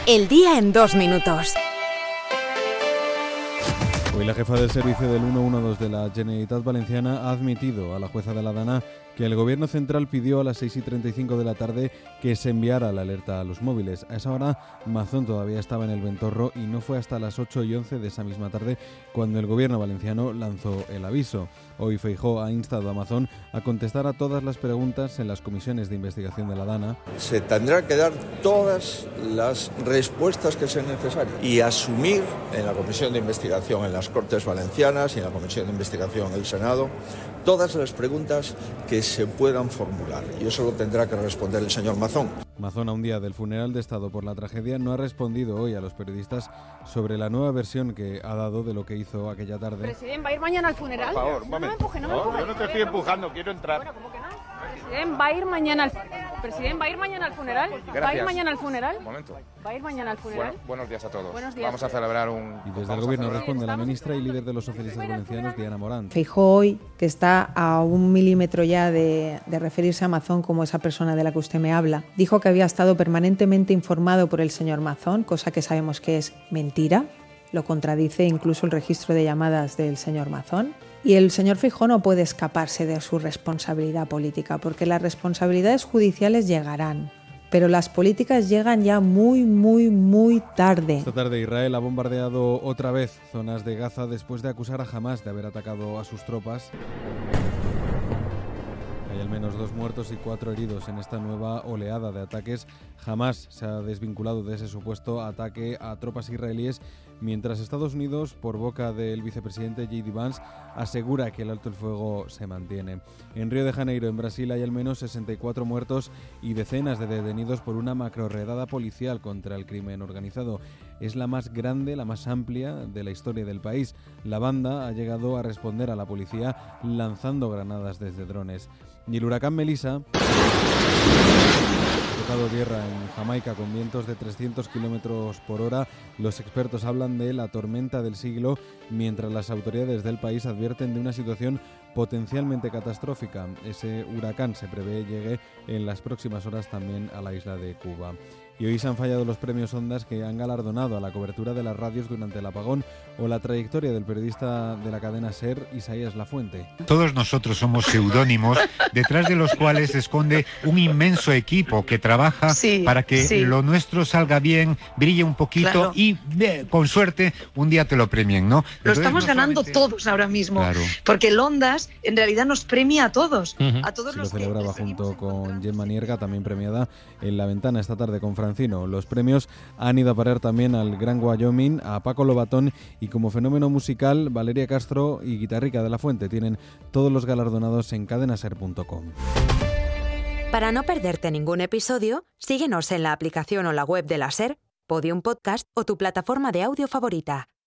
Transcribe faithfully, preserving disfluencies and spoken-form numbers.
El día en dos minutos. Hoy la jefa del servicio del ciento doce de la Generalitat Valenciana ha admitido a la jueza de la Dana que el gobierno central pidió a las seis y treinta y cinco de la tarde que se enviara la alerta a los móviles. A esa hora Mazón todavía estaba en el Ventorro y no fue hasta las ocho y once de esa misma tarde cuando el gobierno valenciano lanzó el aviso. Hoy Feijóo ha instado a Mazón a contestar a todas las preguntas en las comisiones de investigación de la Dana. Se tendrá que dar todas las respuestas que sean necesarias y asumir en la comisión de investigación en las Cortes Valencianas y en la comisión de investigación del Senado todas las preguntas que se puedan formular, y eso lo tendrá que responder el señor Mazón. Mazón, a un día del funeral de Estado por la tragedia, no ha respondido hoy a los periodistas sobre la nueva versión que ha dado de lo que hizo aquella tarde. ¿Presidente va a ir mañana al funeral? Por favor, un no, no me empuje, no me empuje. No, yo no te estoy empujando, quiero entrar. Bueno, ¿cómo que no? ¿Presidente va a ir mañana al, ¿Presidente va a ir mañana al funeral? Gracias. ¿Va a ir mañana al funeral? Un momento. ¿Va a ir mañana al funeral? Bueno, buenos días a todos. Buenos días. Vamos a celebrar un... Y desde el gobierno responde la ministra y líder de los socialistas valencianos, Diana Morant. Feijóo hoy, que está a un milímetro ya de, de referirse a Mazón como esa persona de la que usted me habla, dijo que había estado permanentemente informado por el señor Mazón, cosa que sabemos que es mentira. Lo contradice incluso el registro de llamadas del señor Mazón. Y el señor Feijóo no puede escaparse de su responsabilidad política, porque las responsabilidades judiciales llegarán, pero las políticas llegan ya muy, muy, muy tarde. Esta tarde Israel ha bombardeado otra vez zonas de Gaza después de acusar a Hamás de haber atacado a sus tropas. Hay al menos dos muertos y cuatro heridos en esta nueva oleada de ataques. Hamás se ha desvinculado de ese supuesto ataque a tropas israelíes, mientras Estados Unidos, por boca del vicepresidente J D Vance, asegura que el alto el fuego se mantiene. En Río de Janeiro, en Brasil, hay al menos sesenta y cuatro muertos y decenas de detenidos por una macrorredada policial contra el crimen organizado. Es la más grande, la más amplia de la historia del país. La banda ha llegado a responder a la policía lanzando granadas desde drones. Y el huracán Melissa ha tocado tierra en Jamaica con vientos de trescientos kilómetros por hora. Los expertos hablan de la tormenta del siglo, mientras las autoridades del país advierten de una situación potencialmente catastrófica. Ese huracán se prevé llegue en las próximas horas también a la isla de Cuba. Y hoy se han fallado los premios Ondas, que han galardonado a la cobertura de las radios durante el apagón o la trayectoria del periodista de la cadena SER, Isaías Lafuente. Todos nosotros somos seudónimos, detrás de los cuales se esconde un inmenso equipo que trabaja sí, para que sí. lo nuestro salga bien, brille un poquito claro. y eh, con suerte un día te lo premien, ¿no? Entonces, lo estamos no ganando solamente... todos ahora mismo, claro. porque el Ondas en realidad nos premia a todos. Uh-huh. A todos sí, los lo celebraba que junto con Gemma Nierga, también premiada en La Ventana esta tarde con Francino. Los premios han ido a parar también al Gran Wyoming, a Paco Lobatón y como fenómeno musical Valeria Castro y Guitarrica de la Fuente. Tienen todos los galardonados en cadenaser punto com. Para no perderte ningún episodio, síguenos en la aplicación o la web de la SER, Podium Podcast o tu plataforma de audio favorita.